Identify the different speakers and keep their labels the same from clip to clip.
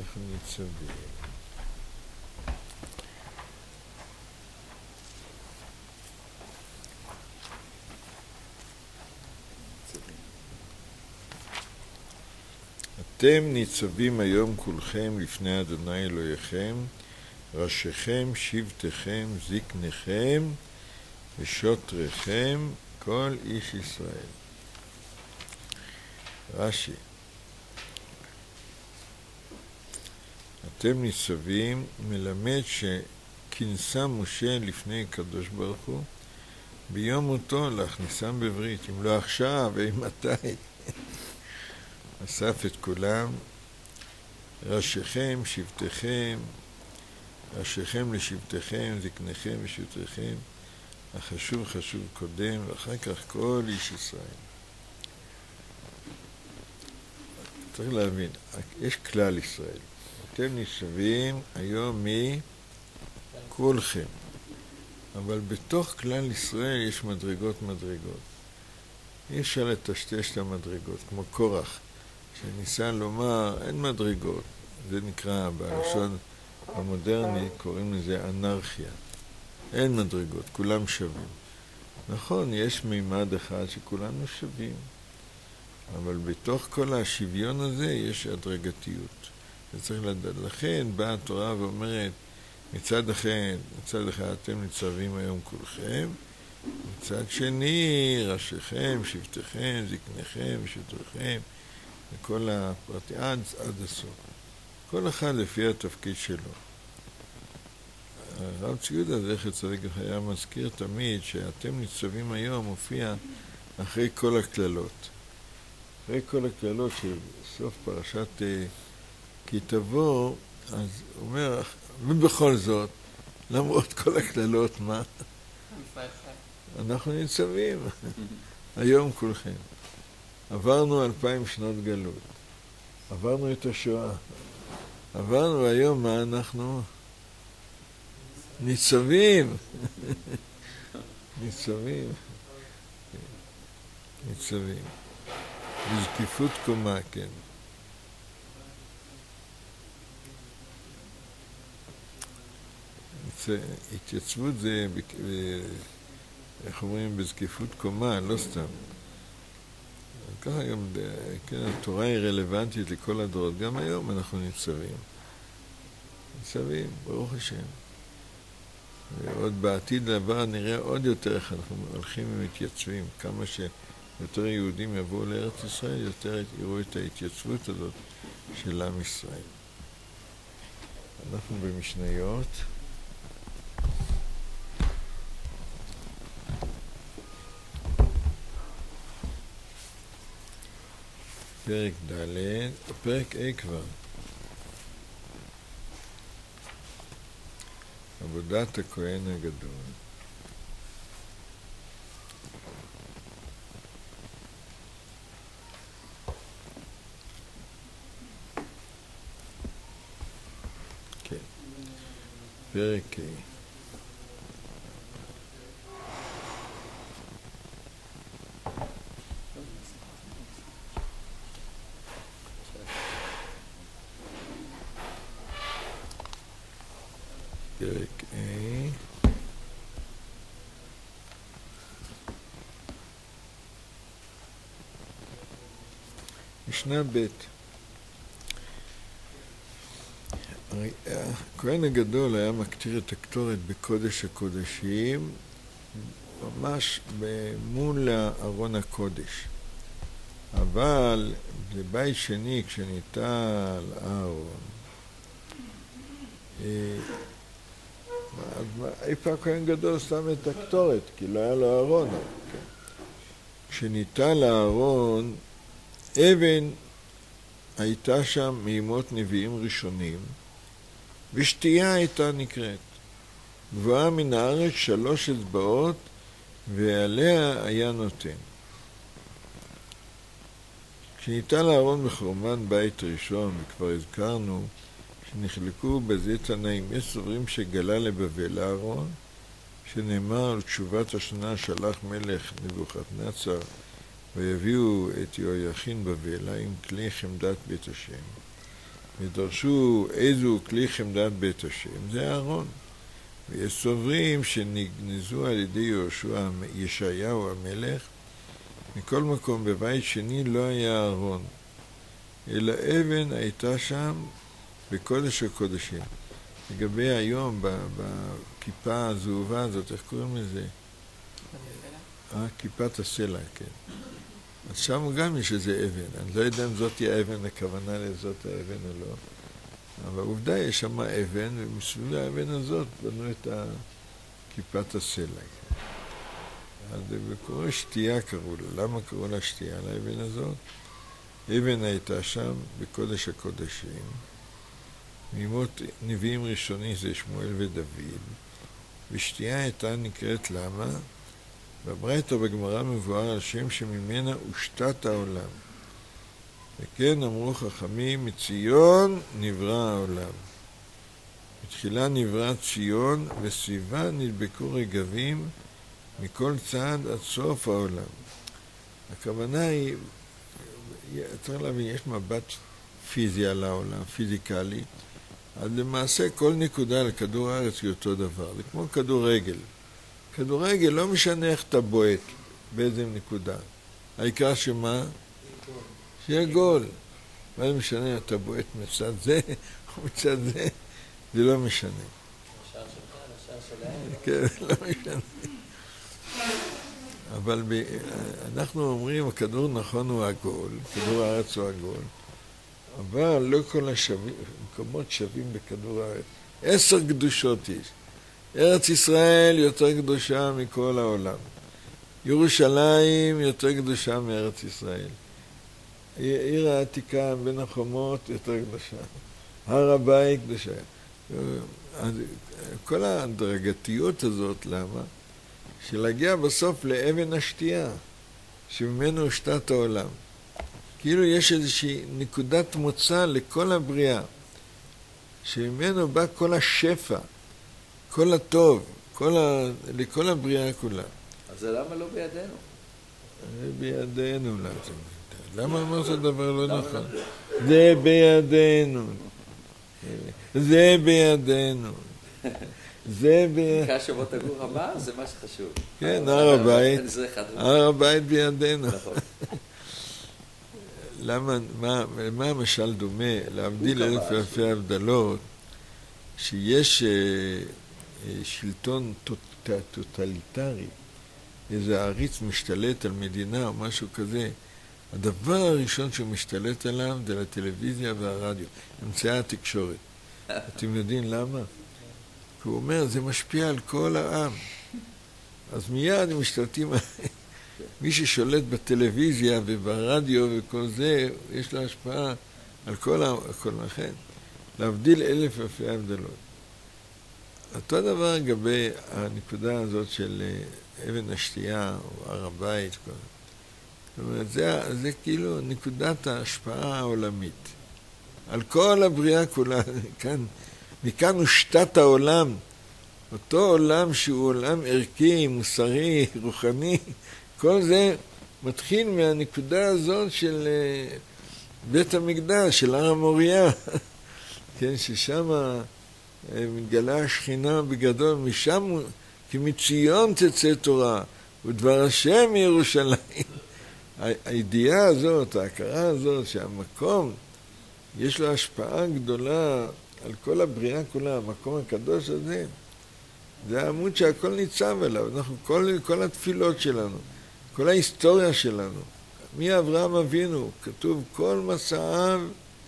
Speaker 1: אנחנו ניצבים. אתם ניצבים היום כולכם לפני אדוני אלוהיכם, ראשיכם, שבטיכם, זקניכם ושוטריכם, כל איש ישראל. רש"י, אתם ניצבים מלמד שכנסה משה לפני הקדוש ברוך הוא ביום מותו להכניסם בברית, אם לא עכשיו, מתי? אסף את כולם, ראשיכם, שבטיכם, ראשיכם לשבטיכם, זקניכם ושוטריכם, החשוב חשוב קודם, ואחר כך כל איש ישראל. צריך להבין, יש כלל ישראל. אתם ניצבים היום מכולכם, אבל בתוך כלל ישראל יש מדרגות. אי אפשר לטשטש את המדרגות, כמו קורח, שניסה לומר, אין מדרגות. זה נקרא, בלשון המודרני, קוראים לזה אנרכיה. אין מדרגות, כולם שווים. נכון, יש מימד אחד שכולנו שווים, אבל בתוך כל השוויון הזה יש הדרגתיות. וצריך לדעת. לכן באה התורה ואומרת, מצד אחד אתם ניצבים היום כולכם, מצד שני, ראשיכם, שבטיכם, זקניכם ושוטריכם, וכל הפרטי עד הסוף. כל אחד לפי התפקיד שלו. הרב ציודה זכר צדיק היה מזכיר תמיד שאתם ניצבים היום מופיע אחרי כל הכללות. אחרי כל הכללות של סוף פרשת כי תבוא, אז הוא אומר, ובכל זאת, למרות כל הכללות, מה? אנחנו ניצבים. היום כולכם. עברנו 2000 שנות גלות. עברנו את השואה. עברנו היום מה אנחנו? ניצבים. ניצבים. ניצבים. בזקיפות קומה, כן. התייצבות זה, איך אומרים, בזקיפות קומה, לא סתם. ככה גם, כן, התורה היא רלוונטית לכל הדורות. גם היום אנחנו ניצבים, ברוך השם. ועוד בעתיד לבא נראה עוד יותר איך אנחנו הולכים ומתייצבים. כמה שיותר יהודים יבואו לארץ ישראל, יותר יראו את ההתייצבות הזאת של עם ישראל. אנחנו במשניות. פרק ד', פרק A כבר. עבודת הכהן הגדול. כן. פרק A. פרק A. משנה ב'. הכהן הגדול היה מקטיר את הקטורת בקודש הקודשים, ממש מול ארון הקודש. אבל לבית שני, כשניטל אהרון, איפה הכהן גדול שם את הקטורת? כי לא היה לו ארון. כשניטל אהרון, אבן הייתה שם מימות נביאים ראשונים, ושתייה הייתה נקראת. גבוהה מן הארץ 3 אצבעות, ועליה היה נותן. כשניטל אהרון בחורבן בית ראשון, וכבר הזכרנו, שנחלקו בזה תנאים, יש סוברים שגלה לבבל אהרון, שנאמר על תשובת השנה שלח מלך נבוכדנצר, ויביאו את יהויכין בבלה עם כלי חמדת בית השם. ודרשו איזו כלי חמדת בית השם, זה אהרון. ויש סוברים שנגנזו על ידי ישעיהו המלך. מכל מקום בבית שני לא היה אהרון, אלא אבן הייתה שם בקודש הקודשים. לגבי היום, בכיפה הזהובה הזאת, איך קוראים לזה? כיפת הסלע, כן. אז שם גם יש איזה אבן. אני לא יודע אם זאת היא האבן, הכוונה לזאת האבן או לא. אבל עובדה, יש שם אבן, ומסביב האבן הזאת בנו את כיפת הסלע. אז בקורא שתייה קראו לה. למה קראו לה שתייה לאבן הזאת? אבן הייתה שם בקודש הקודשים. מימות נביאים ראשונים זה שמואל ודוד. ושתייה הייתה נקראת למה? בברייתא בגמרא מבואר על שם שממנה הושתת העולם. וכן אמרו חכמים, מציון נברא העולם. בתחילה נברא ציון, וסביבה נדבקו רגבים מכל צד עד סוף העולם. הכוונה היא, צריך להבין, יש מבט פיזי על העולם, פיזיקלי, אז למעשה כל נקודה על כדור הארץ היא אותו דבר. זה כמו כדורגל. כדורגל לא משנה איך אתה בועט, באיזה נקודה. העיקר שמה? שיהיה גול. מה זה משנה, אתה בועט מצד זה או מצד זה? זה לא משנה.
Speaker 2: השער שלך, השער שלהם.
Speaker 1: כן, לא משנה. אבל אנחנו אומרים, הכדור נכון הוא עגול, כדור הארץ הוא עגול, אבל לא כל המקומות שווים בכדור הארץ. 10 קדושות יש. ארץ ישראל יותר קדושה מכל העולם. ירושלים יותר קדושה מארץ ישראל. עיר העתיקה בין החומות יותר קדושה. הר הבית קדושה. כל הדרגתיות הזאת, למה? שלהגיע בסוף לאבן השתייה, שממנו הושתת העולם. כאילו יש איזושהי נקודת מוצא לכל הבריאה, שממנו בא כל השפע, כל הטוב, לכל הבריאה כולה.
Speaker 2: אז זה למה לא בידינו?
Speaker 1: זה בידינו. למה אמרת הדבר לא נכון? זה בידינו. זה בידינו. זה
Speaker 2: נקרא שבוע תגור הבא, זה מה שחשוב.
Speaker 1: כן, הר הבית. הר הבית בידינו. למה, מה המשל דומה? להבדיל אלף אלפי הבדלות, שיש שלטון טוטליטרי, איזה עריץ משתלט על מדינה או משהו כזה, הדבר הראשון שהוא משתלט עליו זה לטלוויזיה והרדיו, אמצעי התקשורת. אתם יודעים למה? כי הוא אומר, זה משפיע על כל העם. אז מיד הם משתלטים על... מי ששולט בטלוויזיה וברדיו וכל זה, יש לו השפעה על כל לכן. להבדיל אלף אלפי הבדלות. אותו דבר לגבי הנקודה הזאת של אבן השתייה או הר הבית. זאת אומרת, זה כאילו נקודת ההשפעה העולמית. על כל הבריאה כולה, מכאן הושתת העולם. אותו עולם שהוא עולם ערכי, מוסרי, רוחני, כל זה מתחיל מהנקודה הזאת של בית המקדש, של הר המוריה. כן, ששם מתגלה השכינה בגדול, משם, כי מציון תצא תורה, ודבר השם מירושלים. הידיעה הזאת, ההכרה הזאת, שהמקום יש לו השפעה גדולה על כל הבריאה כולה, המקום הקדוש הזה, זה העמוד שהכל ניצב עליו. אנחנו, כל התפילות שלנו, כל ההיסטוריה שלנו, מאברהם אבינו, כתוב כל מסעיו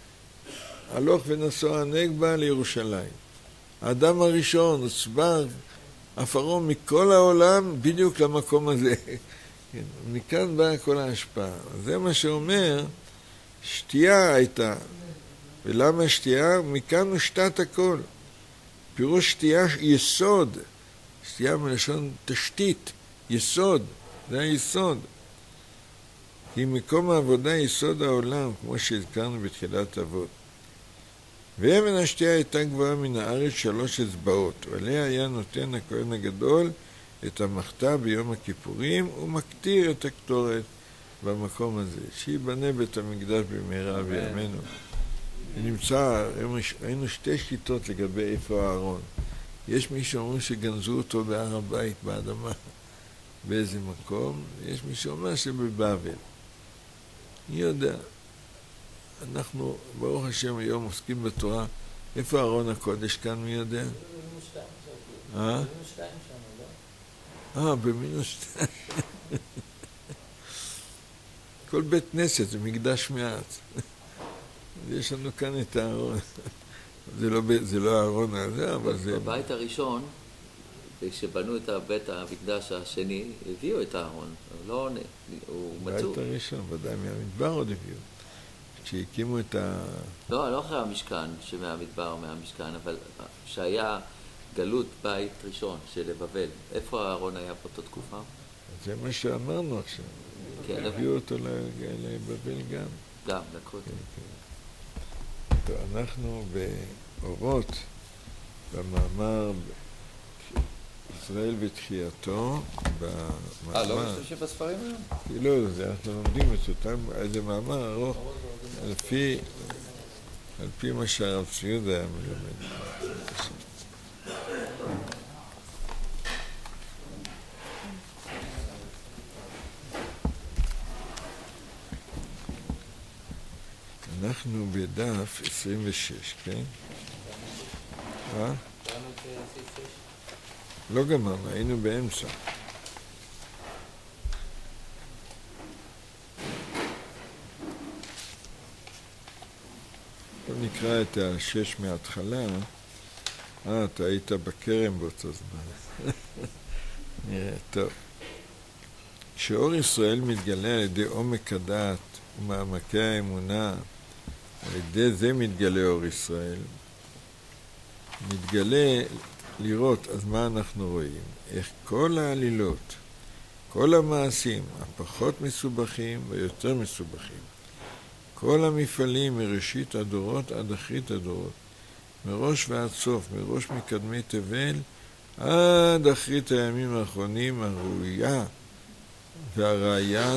Speaker 1: הלוך ונסוע הנגבה לירושלים. האדם הראשון הוסבר עפרו מכל העולם בדיוק למקום הזה. מכאן באה כל ההשפעה. זה מה שאומר, שתייה הייתה. ולמה שתייה? מכאן הושתת הכל. פירוש שתייה יסוד. שתייה מלשון תשתית, יסוד. זה היסוד. כי מקום העבודה יסוד העולם, כמו שהזכרנו בתחילת אבות. ואבן השתייה הייתה גבוהה מן הארץ 3 אצבעות, ועליה היה נותן הכהן הגדול את המחתה ביום הכיפורים, ומקטיר את הקטורת במקום הזה. שיבנה בית המקדש במהרה בימינו. נמצא, ראינו שתי שיטות לגבי איפה הארון. יש מי שאומרים שגנזו אותו בהר הבית, באדמה, באיזה מקום, יש מי שאומר שבבבל. מי יודע, אנחנו, ברוך השם, היום עוסקים בתורה. איפה ארון הקודש כאן, מי יודע? במינוס 2. כל בית כנסת זה מקדש מעט. יש לנו כאן את הארון. זה לא הארון הזה, אבל זה...
Speaker 2: בבית הראשון, כשבנו את בית המקדש השני, הביאו את הארון. הוא מצאו.
Speaker 1: בבית הראשון, ודאי מהמדבר עוד הביאו. כשהקימו את ה...
Speaker 2: לא אחרי המשכן, שמהמדבר או מהמשכן, אבל שהיה גלות בית ראשון של בבל. איפה הארון היה באותה תקופה?
Speaker 1: זה מה שאמרנו עכשיו.
Speaker 2: כן,
Speaker 1: הביאו אותו לבבל גם.
Speaker 2: גם, לקחו אותו.
Speaker 1: טוב, אנחנו באורות, במאמר ישראל בתחייתו, במאמר...
Speaker 2: לא משתמשים בספרים היום?
Speaker 1: לא, זה אנחנו לומדים את אותם, איזה מאמר ארוך, על פי מה שהרב ציוד היה מלמד. אנחנו בדף 26, כן? לא גמרנו, היינו באמצע. בוא נקרא את ה6 מההתחלה. אתה היית בכרם באותו זמן. נראה, טוב. כשאור ישראל מתגלה על ידי עומק הדעת ומעמקי האמונה, על ידי זה מתגלה אור ישראל, מתגלה לראות, אז מה אנחנו רואים? איך כל העלילות, כל המעשים, הפחות מסובכים ויותר מסובכים, כל המפעלים מראשית הדורות עד אחרית הדורות, מראש ועד סוף, מראש מקדמי תבל עד אחרית הימים האחרונים, והראייה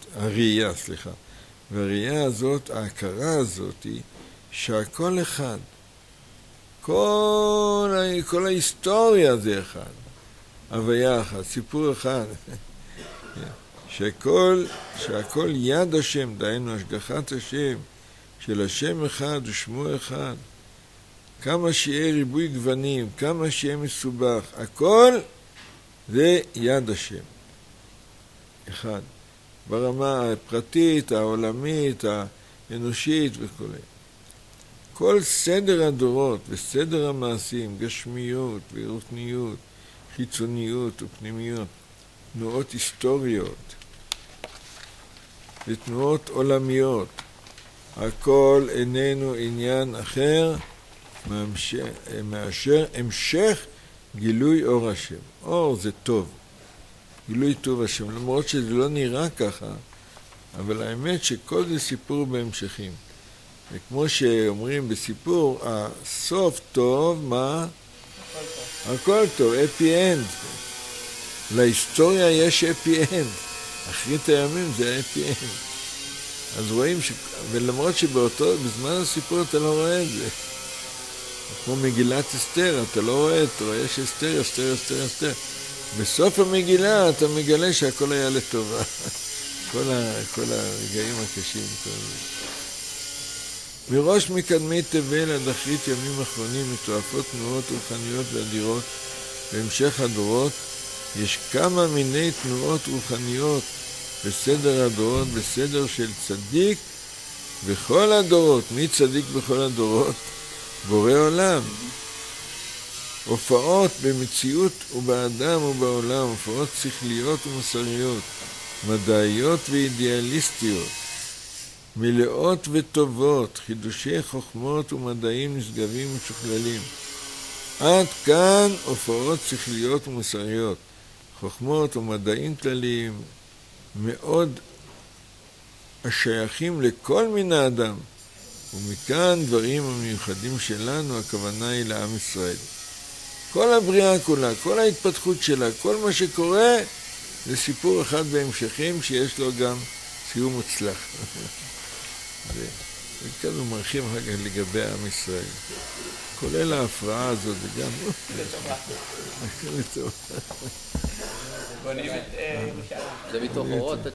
Speaker 1: הזאת, ההכרה הזאת היא שהכל אחד, כל ההיסטוריה זה אחד, הוויה אחת, סיפור אחד, שהכל יד השם, דהיינו השגחת השם, של השם אחד ושמו אחד, כמה שיהיה ריבוי גוונים, כמה שיהיה מסובך, הכל זה יד השם, אחד, ברמה הפרטית, העולמית, האנושית וכו'. כל סדר הדורות וסדר המעשים, גשמיות ורוחניות, חיצוניות ופנימיות, תנועות היסטוריות ותנועות עולמיות, הכל איננו עניין אחר מאשר המשך גילוי אור השם. אור זה טוב, גילוי טוב השם, למרות שזה לא נראה ככה, אבל האמת שכל זה סיפור בהמשכים. וכמו שאומרים בסיפור, הסוף טוב, מה? הכל טוב, אפי אנד. להיסטוריה יש אפי אנד. אחרית הימים זה אפי אנד. אז רואים ולמרות בזמן הסיפור אתה לא רואה את זה. כמו מגילת אסתר, אתה לא רואה, אתה רואה שאסתר, אסתר, אסתר, אסתר. בסוף המגילה אתה מגלה שהכל היה לטובה. כל הרגעים הקשים. מראש מקדמי תבל עד אחרית ימים אחרונים מתועפות תנועות רוחניות ואדירות בהמשך הדורות. יש כמה מיני תנועות רוחניות בסדר הדורות, בסדר של צדיק בכל הדורות. מי צדיק בכל הדורות? בורא עולם. הופעות במציאות ובאדם ובעולם, הופעות שכליות ומוסריות, מדעיות ואידיאליסטיות, מלאות וטובות, חידושי חוכמות ומדעים נשגבים ומשוכללים. עד כאן הופעות שכליות ומוסריות, חוכמות ומדעים כלליים, מאוד השייכים לכל מן האדם, ומכאן דברים המיוחדים שלנו, הכוונה היא לעם ישראל. כל הבריאה כולה, כל ההתפתחות שלה, כל מה שקורה, זה סיפור אחד בהמשכים שיש לו גם סיום מוצלח. וכאן הוא מרחיב אחר כך לגבי עם ישראל. כולל ההפרעה הזאת, זה גם...
Speaker 2: זה מתוך אורות.